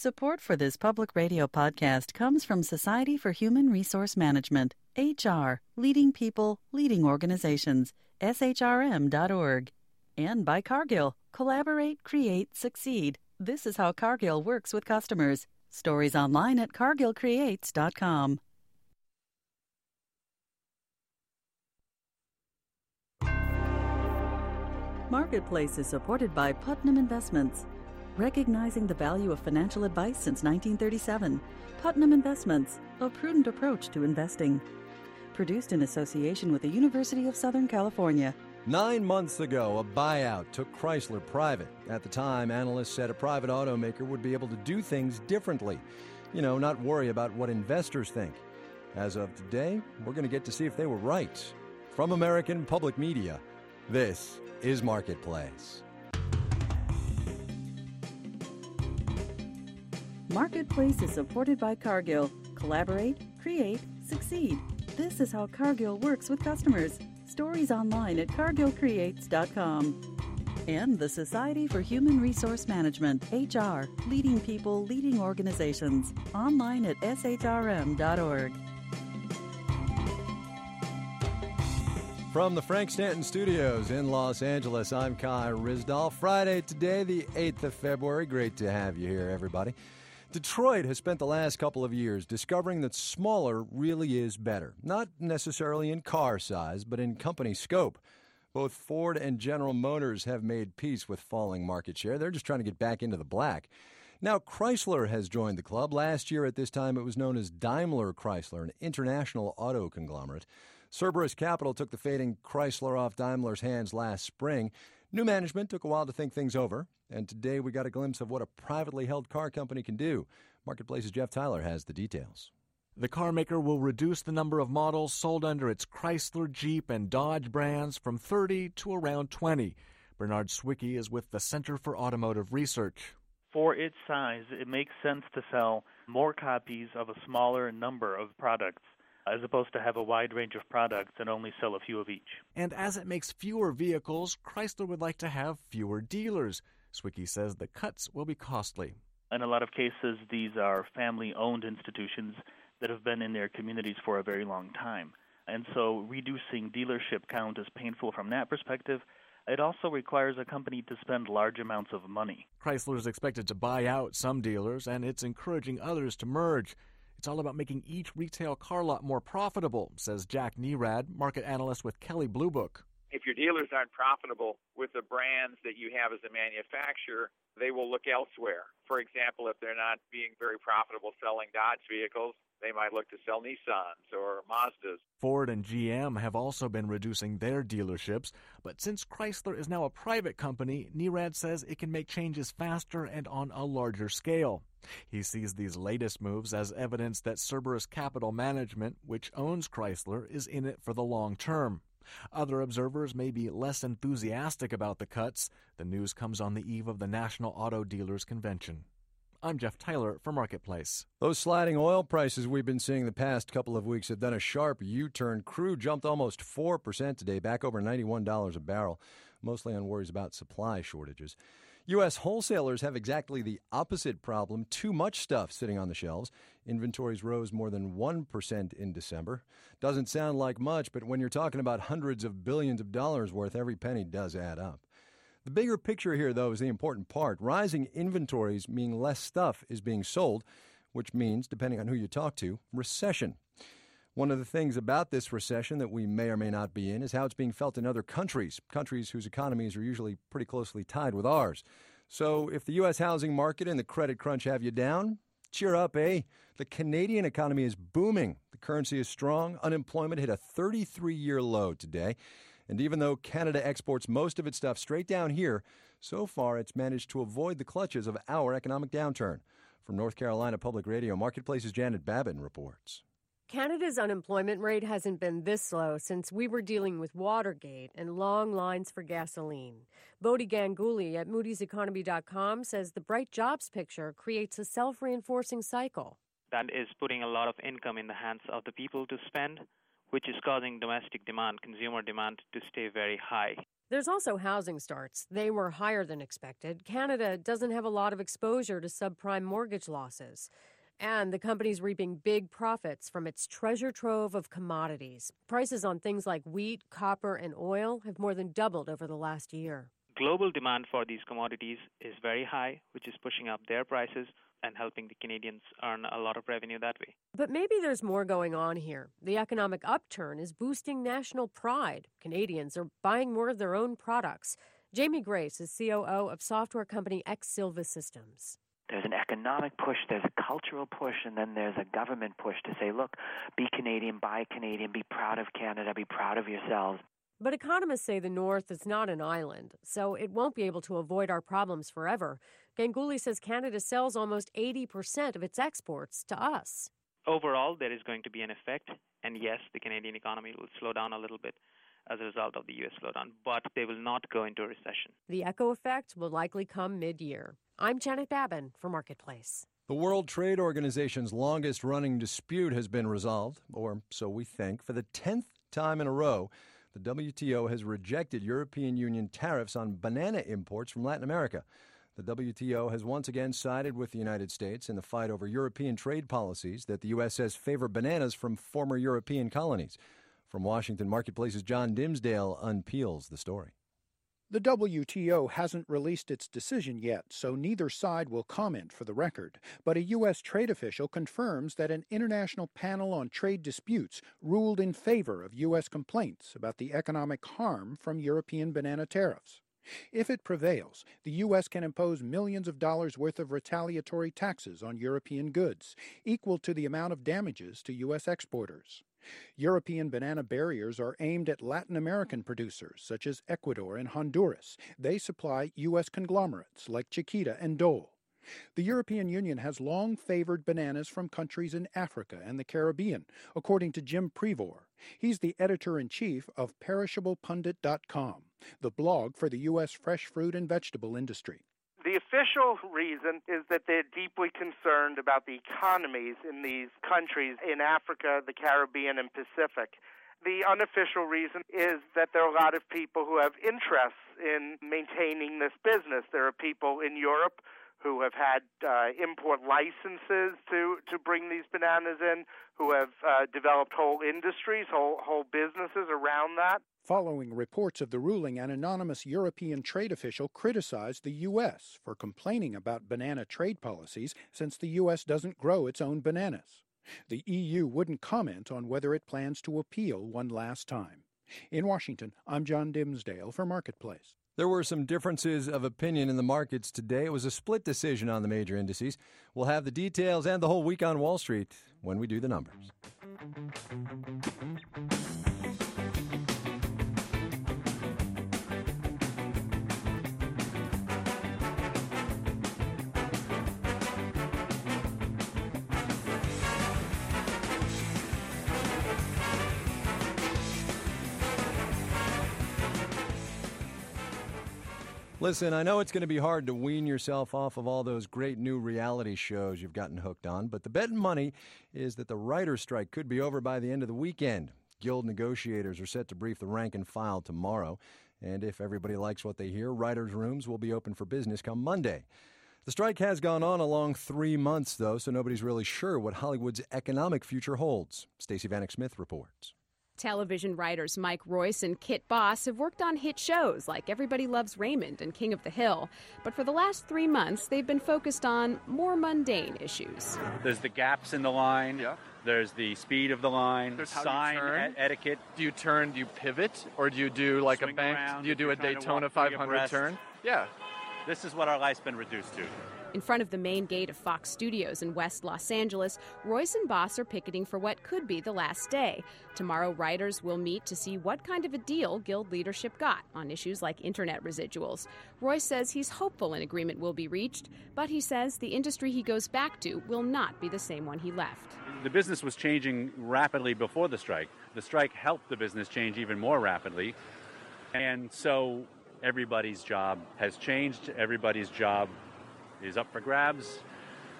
Support for this public radio podcast comes from Society for Human Resource Management, HR, leading people, leading organizations, shrm.org. And by Cargill, collaborate, create, succeed. This is how Cargill works with customers. Stories online at cargillcreates.com. Marketplace is supported by Putnam Investments. Recognizing the value of financial advice since 1937, Putnam Investments, a prudent approach to investing. Produced in association with the University of Southern California. 9 months ago, a buyout took Chrysler private. At the time, analysts said a private automaker would be able to do things differently. Not worry about what investors think. As of today, we're going to get to see if they were right. From American Public Media, this is Marketplace. Marketplace is supported by Cargill. Collaborate, create, succeed. This is how Cargill works with customers. Stories online at cargillcreates.com. And the Society for Human Resource Management, HR, leading people, leading organizations. Online at shrm.org. From the Frank Stanton Studios in Los Angeles, I'm Kai Ryssdal. Friday today, the 8th of February. Great to have you here, everybody. Detroit has spent the last couple of years discovering that smaller really is better. Not necessarily in car size, but in company scope. Both Ford and General Motors have made peace with falling market share. They're just trying to get back into the black. Now, Chrysler has joined the club. Last year at this time, it was known as Daimler Chrysler, an international auto conglomerate. Cerberus Capital took the fading Chrysler off Daimler's hands last spring. New management took a while to think things over, and today we got a glimpse of what a privately held car company can do. Marketplace's Jeff Tyler has the details. The car maker will reduce the number of models sold under its Chrysler, Jeep, and Dodge brands from 30 to around 20. Bernard Swickey is with the Center for Automotive Research. For its size, it makes sense to sell more copies of a smaller number of products, as opposed to have a wide range of products and only sell a few of each. And as it makes fewer vehicles, Chrysler would like to have fewer dealers. Swickey says the cuts will be costly. In a lot of cases, these are family-owned institutions that have been in their communities for a very long time. And so reducing dealership count is painful from that perspective. It also requires a company to spend large amounts of money. Chrysler is expected to buy out some dealers, and it's encouraging others to merge. It's all about making each retail car lot more profitable, says Jack Nerad, market analyst with Kelley Blue Book. If your dealers aren't profitable with the brands that you have as a manufacturer, they will look elsewhere. For example, if they're not being very profitable selling Dodge vehicles, they might look to sell Nissans or Mazdas. Ford and GM have also been reducing their dealerships, but since Chrysler is now a private company, Nerad says it can make changes faster and on a larger scale. He sees these latest moves as evidence that Cerberus Capital Management, which owns Chrysler, is in it for the long term. Other observers may be less enthusiastic about the cuts. The news comes on the eve of the National Auto Dealers Convention. I'm Jeff Tyler for Marketplace. Those sliding oil prices we've been seeing the past couple of weeks have done a sharp U-turn. Crude jumped almost 4% today, back over $91 a barrel, mostly on worries about supply shortages. U.S. wholesalers have exactly the opposite problem, too much stuff sitting on the shelves. Inventories rose more than 1% in December. Doesn't sound like much, but when you're talking about hundreds of billions of dollars worth, every penny does add up. The bigger picture here, though, is the important part. Rising inventories mean less stuff is being sold, which means, depending on who you talk to, recession. One of the things about this recession that we may or may not be in is how it's being felt in other countries whose economies are usually pretty closely tied with ours. So if the U.S. housing market and the credit crunch have you down, cheer up, eh? The Canadian economy is booming. The currency is strong. Unemployment hit a 33-year low today. And even though Canada exports most of its stuff straight down here, so far it's managed to avoid the clutches of our economic downturn. From North Carolina Public Radio, Marketplace's Janet Babin reports. Canada's unemployment rate hasn't been this low since we were dealing with Watergate and long lines for gasoline. Bodhi Ganguly at moody'seconomy.com says the bright jobs picture creates a self-reinforcing cycle. That is putting a lot of income in the hands of the people to spend, which is causing domestic demand, consumer demand, to stay very high. There's also housing starts. They were higher than expected. Canada doesn't have a lot of exposure to subprime mortgage losses. And the company's reaping big profits from its treasure trove of commodities. Prices on things like wheat, copper, and oil have more than doubled over the last year. Global demand for these commodities is very high, which is pushing up their prices and helping the Canadians earn a lot of revenue that way. But maybe there's more going on here. The economic upturn is boosting national pride. Canadians are buying more of their own products. Jamie Grace is COO of software company X Silva Systems. There's an economic push, there's a cultural push, and then there's a government push to say, look, be Canadian, buy Canadian, be proud of Canada, be proud of yourselves. But economists say the North is not an island, so it won't be able to avoid our problems forever. Ganguly says Canada sells almost 80% of its exports to us. Overall, there is going to be an effect, and yes, the Canadian economy will slow down a little bit as a result of the U.S. slowdown, but they will not go into a recession. The echo effect will likely come mid-year. I'm Janet Babin for Marketplace. The World Trade Organization's longest-running dispute has been resolved, or so we think. For the 10th time in a row, the WTO has rejected European Union tariffs on banana imports from Latin America. The WTO has once again sided with the United States in the fight over European trade policies that the U.S. says favor bananas from former European colonies. From Washington, Marketplace's John Dimsdale unpeels the story. The WTO hasn't released its decision yet, so neither side will comment for the record. But a U.S. trade official confirms that an international panel on trade disputes ruled in favor of U.S. complaints about the economic harm from European banana tariffs. If it prevails, the U.S. can impose millions of dollars worth of retaliatory taxes on European goods, equal to the amount of damages to U.S. exporters. European banana barriers are aimed at Latin American producers, such as Ecuador and Honduras. They supply U.S. conglomerates like Chiquita and Dole. The European Union has long favored bananas from countries in Africa and the Caribbean, according to Jim Prevor. He's the editor-in-chief of PerishablePundit.com, the blog for the U.S. fresh fruit and vegetable industry. The official reason is that they're deeply concerned about the economies in these countries in Africa, the Caribbean, and Pacific. The unofficial reason is that there are a lot of people who have interests in maintaining this business. There are people in Europe who have had import licenses to bring these bananas in, who have developed whole industries, whole businesses around that. Following reports of the ruling, an anonymous European trade official criticized the U.S. for complaining about banana trade policies since the U.S. doesn't grow its own bananas. The EU wouldn't comment on whether it plans to appeal one last time. In Washington, I'm John Dimsdale for Marketplace. There were some differences of opinion in the markets today. It was a split decision on the major indices. We'll have the details and the whole week on Wall Street when we do the numbers. Listen, I know it's going to be hard to wean yourself off of all those great new reality shows you've gotten hooked on, but the bet and money is that the writer's strike could be over by the end of the weekend. Guild negotiators are set to brief the rank and file tomorrow, and if everybody likes what they hear, writers' rooms will be open for business come Monday. The strike has gone on a long 3 months, though, so nobody's really sure what Hollywood's economic future holds. Stacey Vanek Smith reports. Television writers Mike Royce and Kit Boss have worked on hit shows like Everybody Loves Raymond and King of the Hill. But for the last 3 months, they've been focused on more mundane issues. There's the gaps in the line. Yeah. There's the speed of the line. There's how sign you turn. Etiquette. Do you turn? Do you pivot? Or do you do like Swing a bank? around Do you if do you're a trying to Daytona walk free 500 abreast. turn? Yeah. This is what our life's been reduced to. In front of the main gate of Fox Studios in West Los Angeles, Royce and Boss are picketing for what could be the last day. Tomorrow, writers will meet to see what kind of a deal Guild leadership got on issues like internet residuals. Royce says he's hopeful an agreement will be reached, but he says the industry he goes back to will not be the same one he left. The business was changing rapidly before the strike. The strike helped the business change even more rapidly. And so everybody's job has changed. Everybody's job is up for grabs.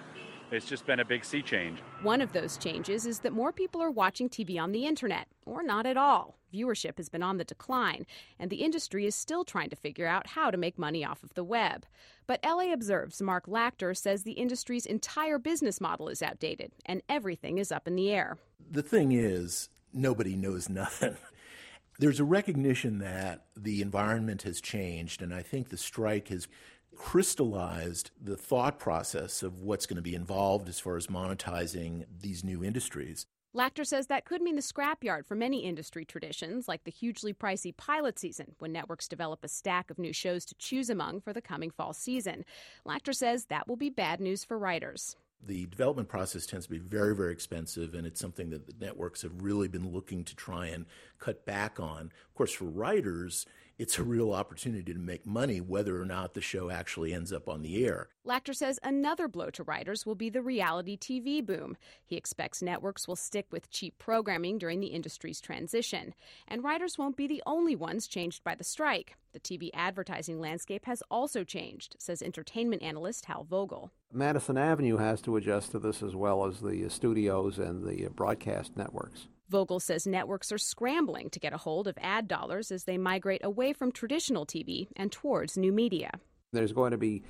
It's just been a big sea change. One of those changes is that more people are watching TV on the internet, or not at all. Viewership has been on the decline, and the industry is still trying to figure out how to make money off of the web. But LA Observe's Mark Lachter says the industry's entire business model is outdated, and everything is up in the air. The thing is, nobody knows nothing. There's a recognition that the environment has changed, and I think the strike has crystallized the thought process of what's going to be involved as far as monetizing these new industries. Lachter says that could mean the scrapyard for many industry traditions, like the hugely pricey pilot season, when networks develop a stack of new shows to choose among for the coming fall season. Lachter says that will be bad news for writers. The development process tends to be very, very expensive, and it's something that the networks have really been looking to try and cut back on. Of course, for writers, it's a real opportunity to make money whether or not the show actually ends up on the air. Lachter says another blow to writers will be the reality TV boom. He expects networks will stick with cheap programming during the industry's transition. And writers won't be the only ones changed by the strike. The TV advertising landscape has also changed, says entertainment analyst Hal Vogel. Madison Avenue has to adjust to this as well as the studios and the broadcast networks. Vogel says networks are scrambling to get a hold of ad dollars as they migrate away from traditional TV and towards new media. There's going to be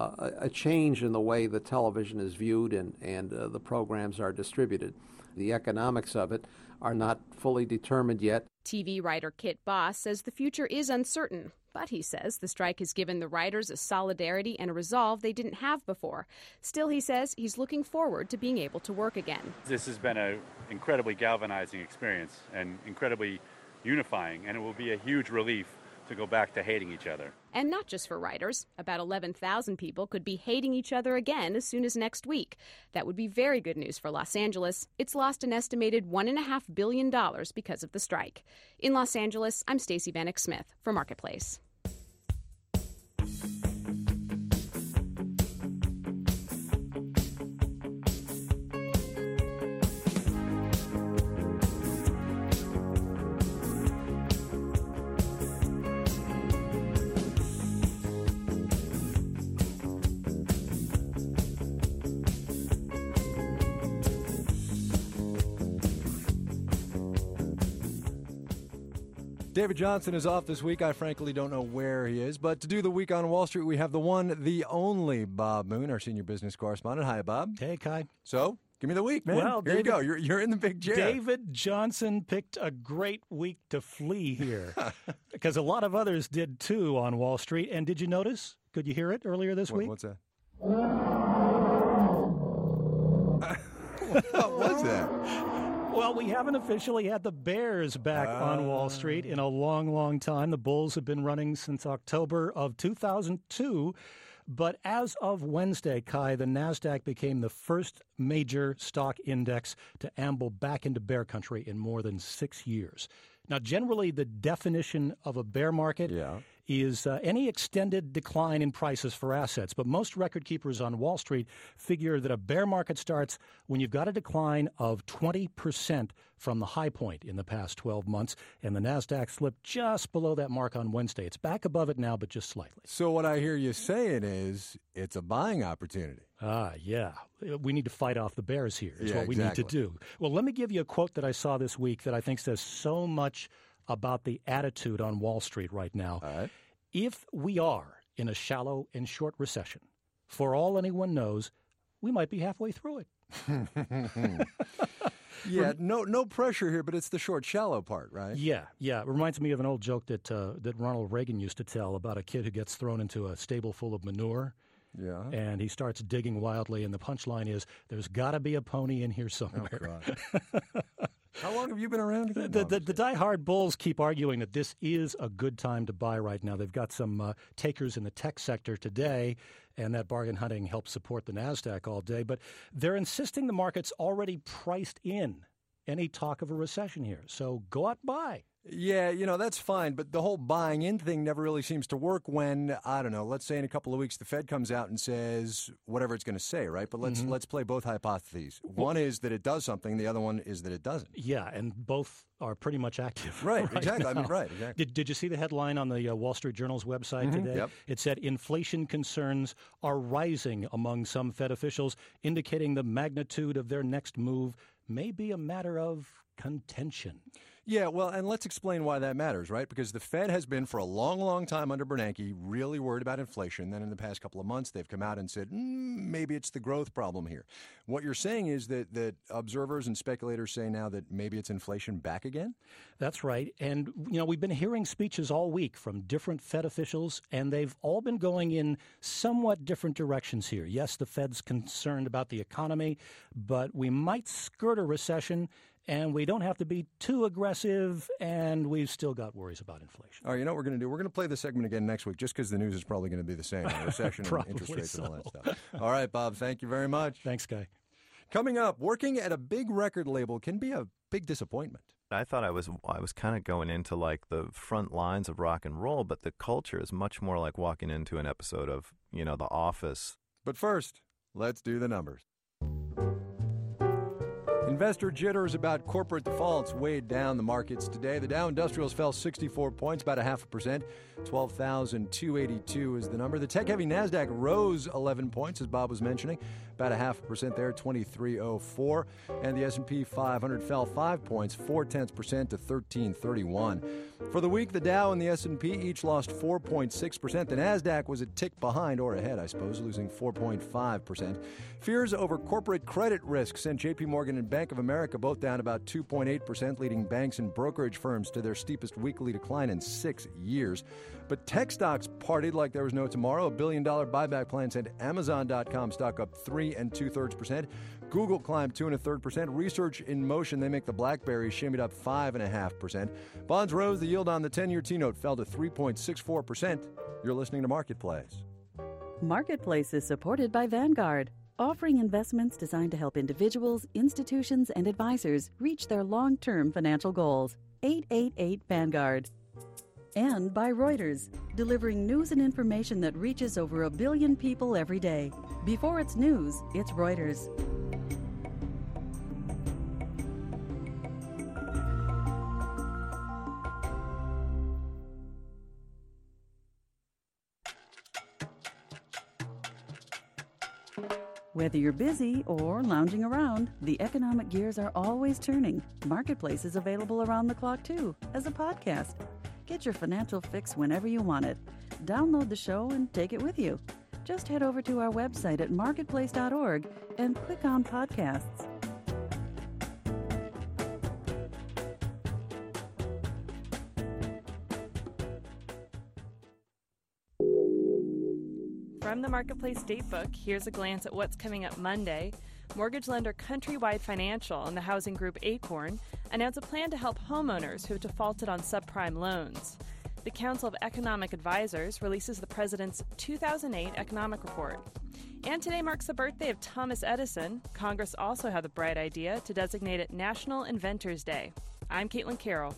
a change in the way that television is viewed and the programs are distributed. The economics of it are not fully determined yet. TV writer Kit Boss says the future is uncertain, but he says the strike has given the writers a solidarity and a resolve they didn't have before. Still, he says he's looking forward to being able to work again. This has been an incredibly galvanizing experience and incredibly unifying, and it will be a huge relief to go back to hating each other. And not just for writers. About 11,000 people could be hating each other again as soon as next week. That would be very good news for Los Angeles. It's lost an estimated $1.5 billion because of the strike. In Los Angeles, I'm Stacey Vanek Smith for Marketplace. David Johnson is off this week. I frankly don't know where he is. But to do the Week on Wall Street, we have the one, the only Bob Moon, our senior business correspondent. Hi, Bob. Hey, Kai. So, give me the week, man. Well, Here you go. You're in the big chair. David Johnson picked a great week to flee here because a lot of others did, too, on Wall Street. And did you notice? Could you hear it earlier this week? What's that? What was that? Well, we haven't officially had the Bears back on Wall Street in a long, long time. The Bulls have been running since October of 2002. But as of Wednesday, Kai, the NASDAQ became the first major stock index to amble back into bear country in more than 6 years. Now, generally, the definition of a bear market is any extended decline in prices for assets. But most record keepers on Wall Street figure that a bear market starts when you've got a decline of 20% from the high point in the past 12 months. And the NASDAQ slipped just below that mark on Wednesday. It's back above it now, but just slightly. So what I hear you saying is it's a buying opportunity. Yeah. We need to fight off the bears here is what we exactly. need to do. Well, let me give you a quote that I saw this week that I think says so much about the attitude on Wall Street right now. All right. If we are in a shallow and short recession, for all anyone knows, we might be halfway through it. Yeah, no pressure here, but it's the short, shallow part, right? Yeah. It reminds me of an old joke that Ronald Reagan used to tell about a kid who gets thrown into a stable full of manure. Yeah. And he starts digging wildly, and the punchline is, there's got to be a pony in here somewhere. Oh, God. How long have you been around again? The diehard bulls keep arguing that this is a good time to buy right now. They've got some takers in the tech sector today, and that bargain hunting helps support the NASDAQ all day. But they're insisting the market's already priced in any talk of a recession here. So go out and buy. Yeah, that's fine, but the whole buying in thing never really seems to work when, I don't know, let's say in a couple of weeks the Fed comes out and says whatever it's going to say, right? But let's play both hypotheses. One is that it does something, the other one is that it doesn't. Yeah, and both are pretty much active. Right, exactly. Now. Exactly. Did you see the headline on the Wall Street Journal's website today? Yep. It said inflation concerns are rising among some Fed officials, indicating the magnitude of their next move may be a matter of contention. Yeah, well, and let's explain why that matters, right? Because the Fed has been for a long, long time under Bernanke really worried about inflation. Then in the past couple of months, they've come out and said, maybe it's the growth problem here. What you're saying is that observers and speculators say now that maybe it's inflation back again? That's right. And, we've been hearing speeches all week from different Fed officials, and they've all been going in somewhat different directions here. Yes, the Fed's concerned about the economy, but we might skirt a recession. And we don't have to be too aggressive, and we've still got worries about inflation. All right, you know what we're going to do? We're going to play this segment again next week, just because the news is probably going to be the same. Recession and interest rates and all that stuff. All right, Bob, thank you very much. Thanks, Guy. Coming up, working at a big record label can be a big disappointment. I thought I was kind of going into like the front lines of rock and roll, but the culture is much more like walking into an episode of, The Office. But first, let's do the numbers. Investor jitters about corporate defaults weighed down the markets today. The Dow Industrials fell 64 points, about 0.5%. 12,282 is the number. The tech-heavy NASDAQ rose 11 points, as Bob was mentioning, about 0.5% there, 2304. And the S&P 500 fell 5 points, 0.4% to 1331. For the week, the Dow and the S&P each lost 4.6%. The NASDAQ was a tick behind, or ahead, I suppose, losing 4.5%. Fears over corporate credit risk sent J.P. Morgan and Bank of America both down about 2.8%, leading banks and brokerage firms to their steepest weekly decline in 6 years. But tech stocks partied like there was no tomorrow. $1 billion buyback plan sent Amazon.com stock up 3 2/3%. Google climbed 2 1/3%. Research in Motion, they make the BlackBerry, shimmied up 5.5%. Bonds rose. The yield on the 10-year T-note fell to 3.64%. You're listening to Marketplace. Marketplace is supported by Vanguard, offering investments designed to help individuals, institutions, and advisors reach their long-term financial goals. 888 Vanguard. And by Reuters, delivering news and information that reaches over 1 billion people every day. Before it's news, it's Reuters. Whether you're busy or lounging around, the economic gears are always turning. Marketplace is available around the clock, too, as a podcast. Get your financial fix whenever you want it. Download the show and take it with you. Just head over to our website at marketplace.org and click on podcasts. From the Marketplace Datebook, here's a glance at what's coming up Monday. Mortgage lender Countrywide Financial and the housing group Acorn announced a plan to help homeowners who have defaulted on subprime loans. The Council of Economic Advisors releases the president's 2008 economic report. And today marks the birthday of Thomas Edison. Congress also had the bright idea to designate it National Inventors Day. I'm Caitlin Carroll.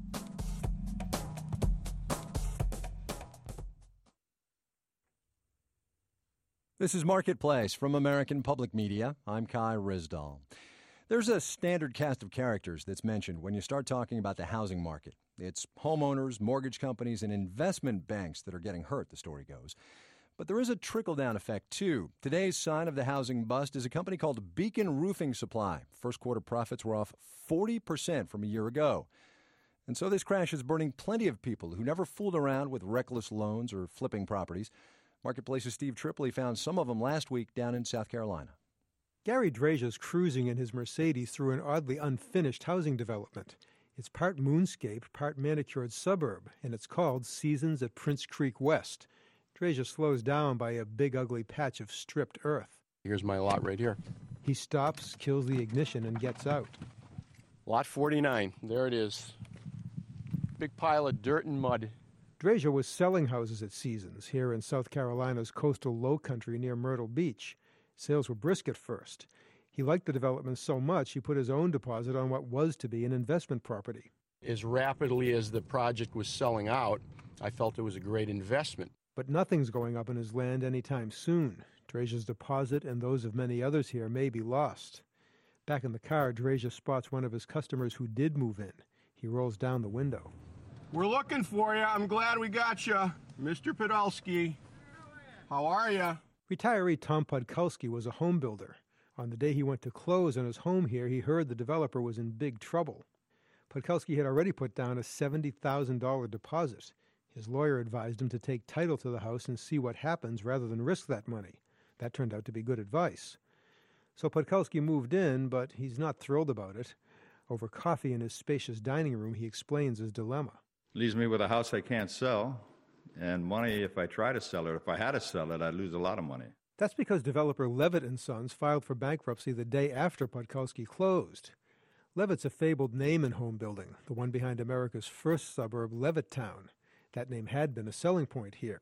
This is Marketplace from American Public Media. I'm Kai Rizdal. There's a standard cast of characters that's mentioned when you start talking about the housing market. It's homeowners, mortgage companies, and investment banks that are getting hurt, the story goes. But there is a trickle-down effect, too. Today's sign of the housing bust is a company called Beacon Roofing Supply. First quarter profits were off 40% from a year ago. And so this crash is burning plenty of people who never fooled around with reckless loans or flipping properties. Marketplace's Steve Tripoli found some of them last week down in South Carolina. Gary Drazia's cruising in his Mercedes through an oddly unfinished housing development. It's part moonscape, part manicured suburb, and it's called Seasons at Prince Creek West. Drazia slows down by a big ugly patch of stripped earth. Here's my lot right here. He stops, kills the ignition, and gets out. Lot 49. There it is. Big pile of dirt and mud. Drazia was selling houses at Seasons here in South Carolina's coastal lowcountry near Myrtle Beach. Sales were brisk at first. He liked the development so much he put his own deposit on what was to be an investment property. As rapidly as the project was selling out, I felt it was a great investment. But nothing's going up in his land anytime soon. Dreja's deposit and those of many others here may be lost. Back in the car, Dreja spots one of his customers who did move in. He rolls down the window. We're looking for you. I'm glad we got you. Mr. Podolsky. How are you? Retiree Tom Podkolsky was a home builder. On the day he went to close on his home here, he heard the developer was in big trouble. Podkolsky had already put down a $70,000 deposit. His lawyer advised him to take title to the house and see what happens rather than risk that money. That turned out to be good advice. So Podkolsky moved in, but he's not thrilled about it. Over coffee in his spacious dining room, he explains his dilemma. Leaves me with a house I can't sell, and money if I try to sell it. If I had to sell it, I'd lose a lot of money. That's because developer Levitt & Sons filed for bankruptcy the day after Podkolsky closed. Levitt's a fabled name in home building, the one behind America's first suburb, Levittown. That name had been a selling point here.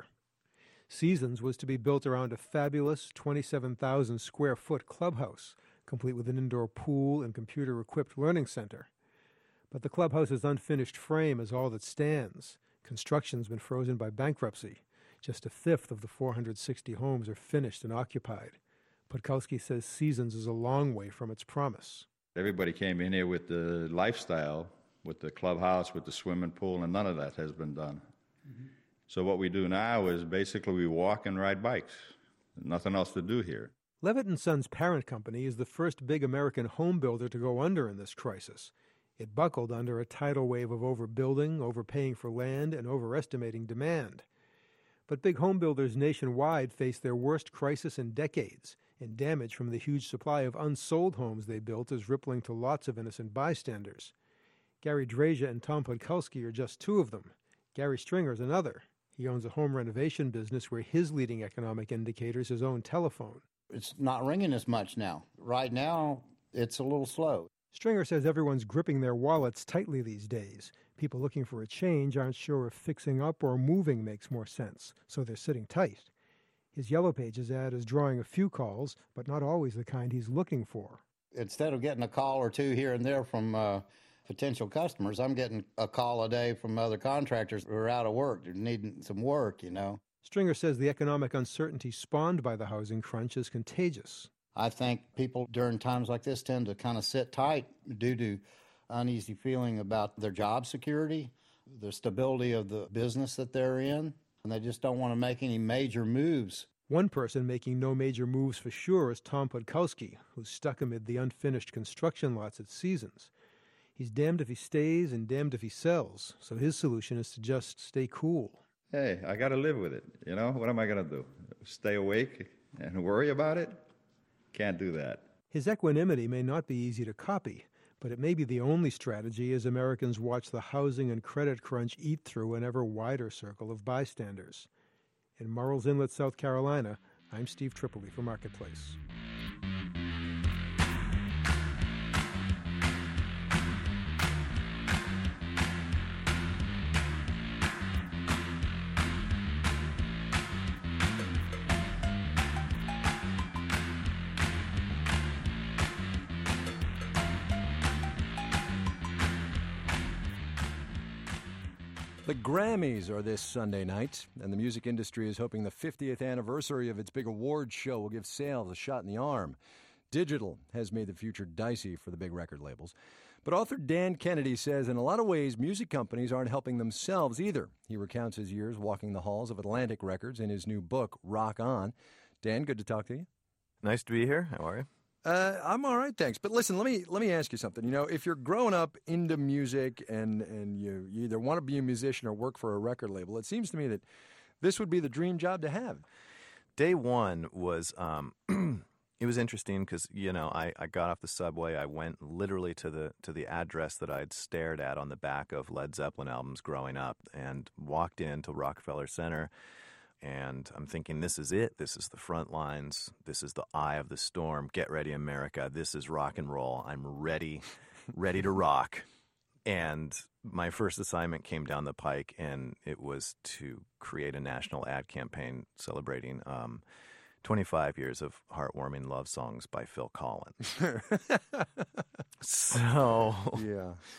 Seasons was to be built around a fabulous 27,000-square-foot clubhouse, complete with an indoor pool and computer-equipped learning center. But the clubhouse's unfinished frame is all that stands. Construction's been frozen by bankruptcy. Just a fifth of the 460 homes are finished and occupied. Podkolsky says Seasons is a long way from its promise. Everybody came in here with the lifestyle, with the clubhouse, with the swimming pool, and none of that has been done. Mm-hmm. So what we do now is basically we walk and ride bikes. Nothing else to do here. Levitt & Sons' parent company is the first big American home builder to go under in this crisis. It buckled under a tidal wave of overbuilding, overpaying for land, and overestimating demand. But big home builders nationwide face their worst crisis in decades, and damage from the huge supply of unsold homes they built is rippling to lots of innocent bystanders. Gary Dreja and Tom Podkolsky are just two of them. Gary Stringer's another. He owns a home renovation business where his leading economic indicator is his own telephone. It's not ringing as much now. Right now, it's a little slow. Stringer says everyone's gripping their wallets tightly these days. People looking for a change aren't sure if fixing up or moving makes more sense, so they're sitting tight. His Yellow Pages ad is drawing a few calls, but not always the kind he's looking for. Instead of getting a call or two here and there from potential customers, I'm getting a call a day from other contractors who are out of work, they're needing some work, Stringer says the economic uncertainty spawned by the housing crunch is contagious. I think people during times like this tend to kind of sit tight due to uneasy feeling about their job security, the stability of the business that they're in, and they just don't want to make any major moves. One person making no major moves for sure is Tom Podkolsky, who's stuck amid the unfinished construction lots at Seasons. He's damned if he stays and damned if he sells, so his solution is to just stay cool. Hey, I got to live with it. What am I going to do? Stay awake and worry about it? Can't do that. His equanimity may not be easy to copy, but it may be the only strategy as Americans watch the housing and credit crunch eat through an ever wider circle of bystanders. In Murrells Inlet, South Carolina, I'm Steve Tripoli for Marketplace. The Grammys are this Sunday night, and the music industry is hoping the 50th anniversary of its big awards show will give sales a shot in the arm. Digital has made the future dicey for the big record labels. But author Dan Kennedy says in a lot of ways, music companies aren't helping themselves either. He recounts his years walking the halls of Atlantic Records in his new book, Rock On. Dan, good to talk to you. Nice to be here. How are you? I'm all right, thanks. But listen, let me ask you something. If you're growing up into music and you either want to be a musician or work for a record label, it seems to me that this would be the dream job to have. Day one was it was interesting because I got off the subway. I went literally to the address that I'd stared at on the back of Led Zeppelin albums growing up, and walked into Rockefeller Center. And I'm thinking, this is it. This is the front lines. This is the eye of the storm. Get ready, America. This is rock and roll. I'm ready to rock. And my first assignment came down the pike, and it was to create a national ad campaign celebrating 25 years of heartwarming love songs by Phil Collins. So yeah.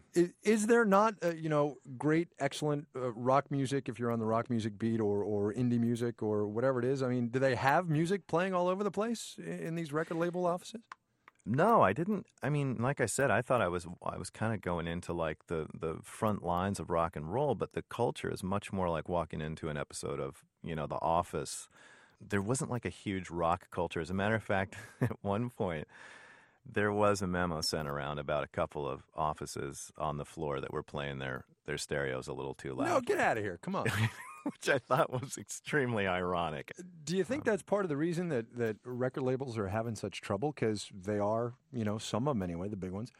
Is there not, great, excellent rock music if you're on the rock music beat or indie music or whatever it is? I mean, do they have music playing all over the place in these record label offices? No, I didn't. I mean, like I said, I thought I was kind of going into like the front lines of rock and roll, but the culture is much more like walking into an episode of, The Office. There wasn't like a huge rock culture. As a matter of fact, at one point, there was a memo sent around about a couple of offices on the floor that were playing their stereos a little too loud. No, get out of here. Come on. Which I thought was extremely ironic. Do you think that's part of the reason that record labels are having such trouble? Because they are, some of them anyway, the big ones,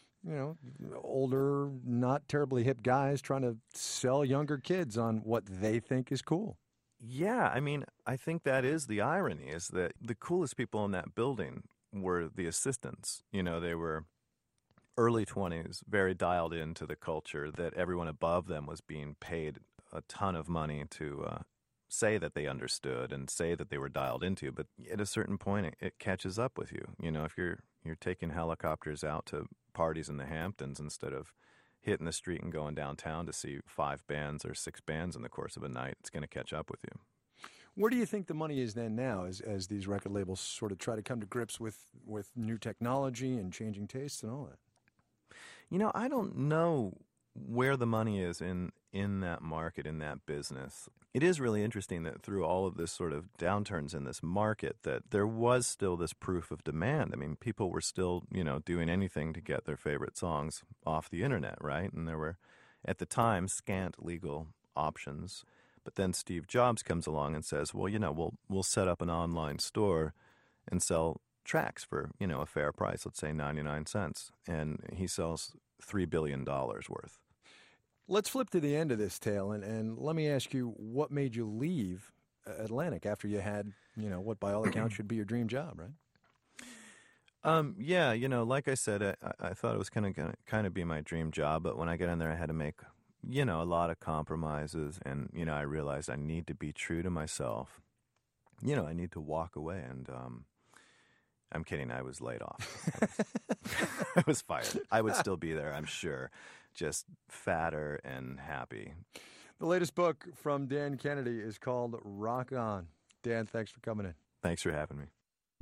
older, not terribly hip guys trying to sell younger kids on what they think is cool. Yeah, I mean, I think that is the irony, is that the coolest people in that building were the assistants. They were early 20s, very dialed into the culture, that everyone above them was being paid a ton of money to say that they understood and say that they were dialed into. But at a certain point, it catches up with you. If you're taking helicopters out to parties in the Hamptons instead of hitting the street and going downtown to see 5 bands or 6 bands in the course of a night, it's going to catch up with you. Where do you think the money is then now as these record labels sort of try to come to grips with new technology and changing tastes and all that? I don't know where the money is in that market, in that business. It is really interesting that through all of this sort of downturns in this market, that there was still this proof of demand. I mean, people were still, doing anything to get their favorite songs off the internet, right? And there were, at the time, scant legal options. But then Steve Jobs comes along and says, well, we'll set up an online store and sell tracks for, a fair price, let's say 99 cents. And he sells $3 billion worth. Let's flip to the end of this tale, and let me ask you, what made you leave Atlantic after you had, what by all accounts should be your dream job, right? Yeah, like I said, I thought it was going to kind of be my dream job, but when I got in there, I had to make, a lot of compromises, and, I realized I need to be true to myself. I need to walk away, and I'm kidding, I was laid off. I was fired. I would still be there, I'm sure. Just fatter and happy. The latest book from Dan Kennedy is called Rock On. Dan, thanks for coming in. Thanks for having me.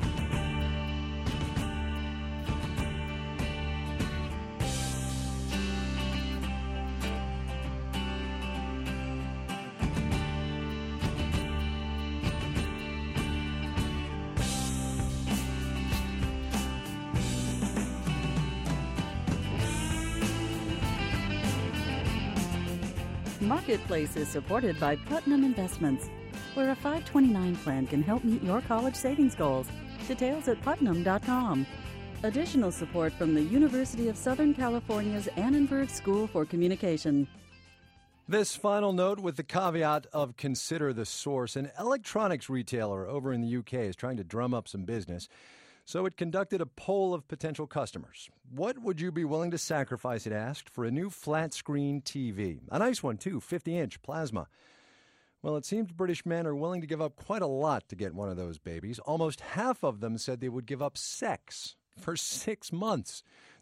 Marketplace is supported by Putnam Investments, where a 529 plan can help meet your college savings goals. Details at putnam.com. Additional support from the University of Southern California's Annenberg School for Communication. This final note with the caveat of consider the source. An electronics retailer over in the UK is trying to drum up some business, so it conducted a poll of potential customers. What would you be willing to sacrifice, it asked, for a new flat-screen TV? A nice one, too, 50-inch plasma. Well, it seems British men are willing to give up quite a lot to get one of those babies. Almost half of them said they would give up sex for 6 months.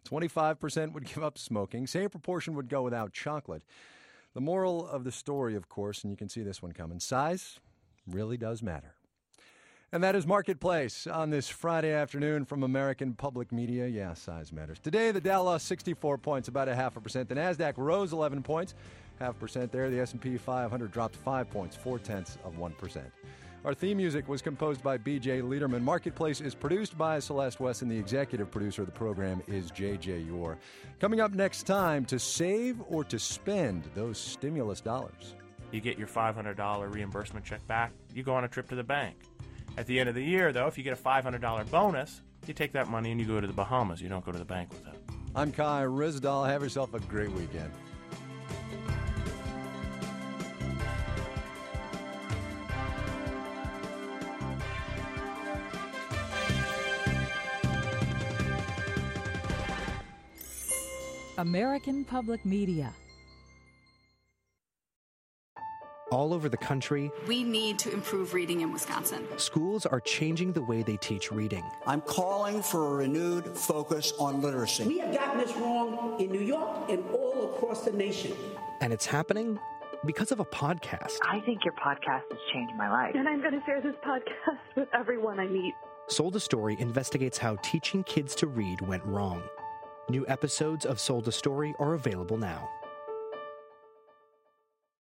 25% would give up smoking. Same proportion would go without chocolate. The moral of the story, of course, and you can see this one coming, size really does matter. And that is Marketplace on this Friday afternoon from American Public Media. Yeah, size matters. Today, the Dow lost 64 points, about 0.5%. The Nasdaq rose 11 points, 0.5% there. The S&P 500 dropped 5 points, 0.4%. Our theme music was composed by B.J. Liederman. Marketplace is produced by Celeste West, and the executive producer of the program is J.J. Yor. Coming up next time, to save or to spend those stimulus dollars. You get your $500 reimbursement check back. You go on a trip to the bank. At the end of the year, though, if you get a $500 bonus, you take that money and you go to the Bahamas. You don't go to the bank with it. I'm Kai Ryssdal. Have yourself a great weekend. American Public Media. all over the country. We need to improve reading in Wisconsin. Schools are changing the way they teach reading. I'm calling for a renewed focus on literacy. We have gotten this wrong in New York and all across the nation. And it's happening because of a podcast. I think your podcast has changed my life. And I'm going to share this podcast with everyone I meet. Sold a Story investigates how teaching kids to read went wrong. New episodes of Sold a Story are available now.